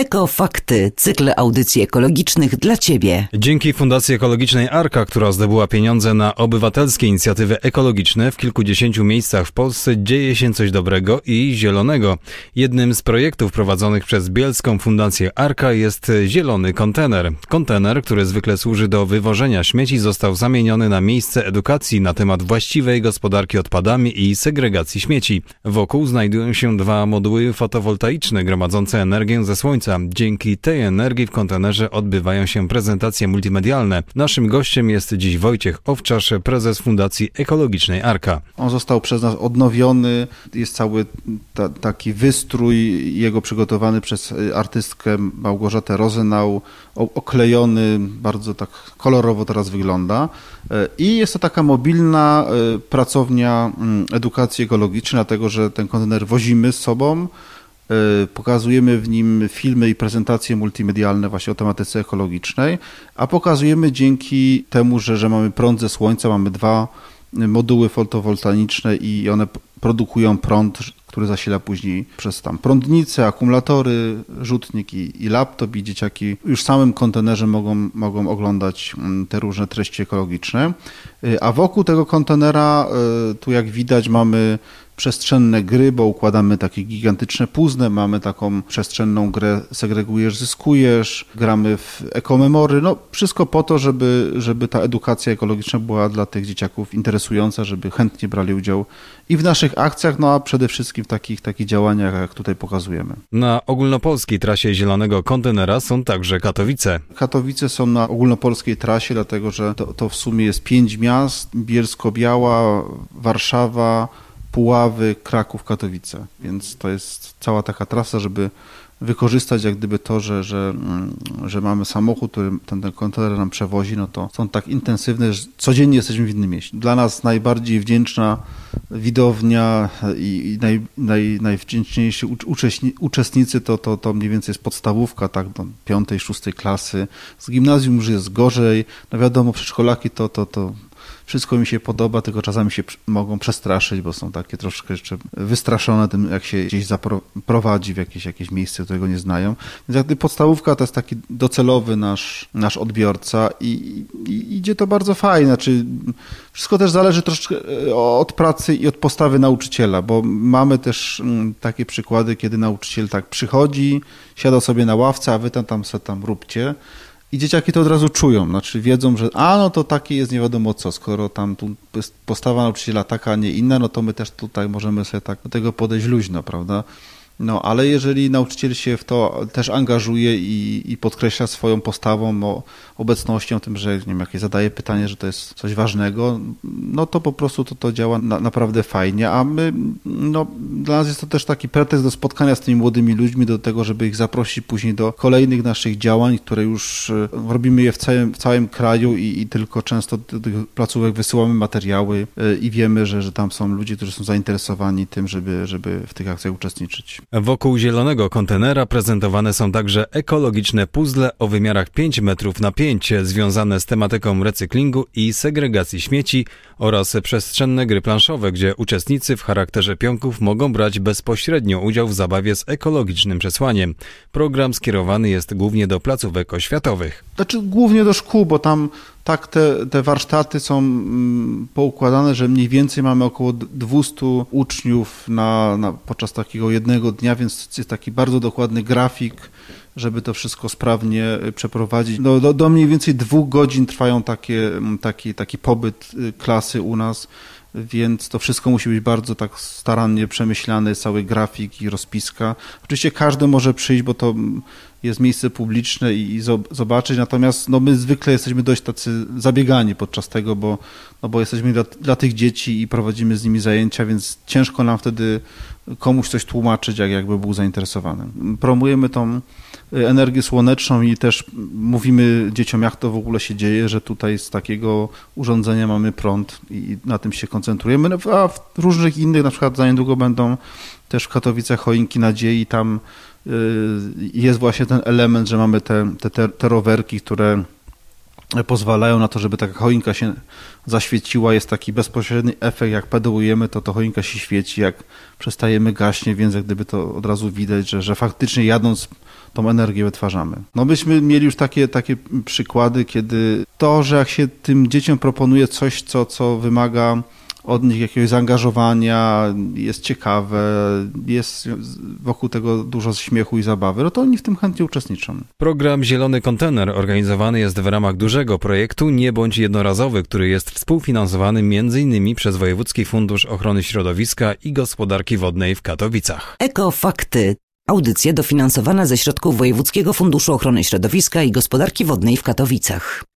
Ekofakty, cykl audycji ekologicznych dla Ciebie. Dzięki Fundacji Ekologicznej Arka, która zdobyła pieniądze na obywatelskie inicjatywy ekologiczne, w kilkudziesięciu miejscach w Polsce dzieje się coś dobrego i zielonego. Jednym z projektów prowadzonych przez Bielską Fundację Arka jest zielony kontener. Kontener, który zwykle służy do wywożenia śmieci, został zamieniony na miejsce edukacji na temat właściwej gospodarki odpadami i segregacji śmieci. Wokół znajdują się dwa moduły fotowoltaiczne gromadzące energię ze słońca. Dzięki tej energii w kontenerze odbywają się prezentacje multimedialne. Naszym gościem jest dziś Wojciech Owczarz, prezes Fundacji Ekologicznej Arka. On został przez nas odnowiony, jest cały taki wystrój jego przygotowany przez artystkę Małgorzatę Rozenau, oklejony, bardzo tak kolorowo teraz wygląda. I jest to taka mobilna pracownia edukacji ekologicznej, dlatego że ten kontener wozimy z sobą. Pokazujemy w nim filmy i prezentacje multimedialne właśnie o tematyce ekologicznej, a pokazujemy dzięki temu, że mamy prąd ze słońca, mamy dwa moduły fotowoltaiczne i one produkują prąd, który zasila później przez tam prądnice, akumulatory, rzutnik i laptop, i dzieciaki już w samym kontenerze mogą oglądać te różne treści ekologiczne. A wokół tego kontenera, tu jak widać, mamy przestrzenne gry, bo układamy takie gigantyczne puzzle, mamy taką przestrzenną grę segregujesz, zyskujesz, gramy w ekomemory, no wszystko po to, żeby ta edukacja ekologiczna była dla tych dzieciaków interesująca, żeby chętnie brali udział i w naszych akcjach, no a przede wszystkim w takich działaniach, jak tutaj pokazujemy. Na ogólnopolskiej trasie zielonego kontenera są także Katowice. Katowice są na ogólnopolskiej trasie, dlatego że to w sumie jest 5 miast: Bielsko-Biała, Warszawa, Puławy, Kraków, Katowice. Więc to jest cała taka trasa, żeby wykorzystać jak gdyby to, że mamy samochód, który ten kontener nam przewozi, no to są tak intensywne, że codziennie jesteśmy w innym mieście. Dla nas najbardziej wdzięczna widownia i najwdzięczniejsi uczestnicy to mniej więcej jest podstawówka, tak, do 5., 6. klasy. Z gimnazjum już jest gorzej. No wiadomo, przedszkolaki to wszystko mi się podoba, tylko czasami się mogą przestraszyć, bo są takie troszkę jeszcze wystraszone tym, jak się gdzieś zaprowadzi w jakieś miejsce, którego nie znają. Więc jak gdyby podstawówka to jest taki docelowy nasz odbiorca i idzie to bardzo fajnie. Znaczy, wszystko też zależy troszkę od pracy i od postawy nauczyciela, bo mamy też takie przykłady, kiedy nauczyciel tak przychodzi, siada sobie na ławce, a wy tam róbcie. I dzieciaki to od razu czują, znaczy wiedzą, że no to takie jest nie wiadomo co, skoro tam tu jest postawa nauczyciela taka, a nie inna, no to my też tutaj możemy sobie tak do tego podejść luźno, prawda? No, ale jeżeli nauczyciel się w to też angażuje i podkreśla swoją postawą, obecnością, tym, że nie wiem, jakieś zadaje pytanie, że to jest coś ważnego, no to po prostu to działa naprawdę fajnie, a my, no, dla nas jest to też taki pretekst do spotkania z tymi młodymi ludźmi, do tego, żeby ich zaprosić później do kolejnych naszych działań, które już robimy je w całym kraju i tylko często do tych placówek wysyłamy materiały i wiemy, że tam są ludzie, którzy są zainteresowani tym, żeby w tych akcjach uczestniczyć. Wokół zielonego kontenera prezentowane są także ekologiczne puzzle o wymiarach 5 metrów na 5, związane z tematyką recyklingu i segregacji śmieci, oraz przestrzenne gry planszowe, gdzie uczestnicy w charakterze pionków mogą brać bezpośrednio udział w zabawie z ekologicznym przesłaniem. Program skierowany jest głównie do placówek oświatowych. Znaczy głównie do szkół, bo tam tak te warsztaty są poukładane, że mniej więcej mamy około 200 uczniów podczas takiego jednego dnia, więc jest taki bardzo dokładny grafik, żeby to wszystko sprawnie przeprowadzić. Do mniej więcej 2 godzin trwają taki pobyt klasy u nas, więc to wszystko musi być bardzo tak starannie przemyślane, cały grafik i rozpiska. Oczywiście każdy może przyjść, bo to jest miejsce publiczne i zobaczyć, natomiast my zwykle jesteśmy dość tacy zabiegani podczas tego, bo jesteśmy dla tych dzieci i prowadzimy z nimi zajęcia, więc ciężko nam wtedy komuś coś tłumaczyć, jakby był zainteresowany. Promujemy tą energię słoneczną i też mówimy dzieciom, jak to w ogóle się dzieje, że tutaj z takiego urządzenia mamy prąd i na tym się koncentrujemy. A w różnych innych, na przykład za niedługo będą też w Katowicach choinki nadziei, tam jest właśnie ten element, że mamy te rowerki, które pozwalają na to, żeby taka choinka się zaświeciła. Jest taki bezpośredni efekt, jak pedałujemy, to choinka się świeci, jak przestajemy gaśnie, więc jak gdyby to od razu widać, że faktycznie jadąc tą energię wytwarzamy. No myśmy mieli już takie przykłady, kiedy to, że jak się tym dzieciom proponuje coś, co wymaga od nich jakiegoś zaangażowania, jest ciekawe, jest wokół tego dużo śmiechu i zabawy, no to oni w tym chętnie uczestniczą. Program Zielony Kontener organizowany jest w ramach dużego projektu Nie bądź jednorazowy, który jest współfinansowany m.in. przez Wojewódzki Fundusz Ochrony Środowiska i Gospodarki Wodnej w Katowicach. Ekofakty. Audycja dofinansowana ze środków Wojewódzkiego Funduszu Ochrony Środowiska i Gospodarki Wodnej w Katowicach.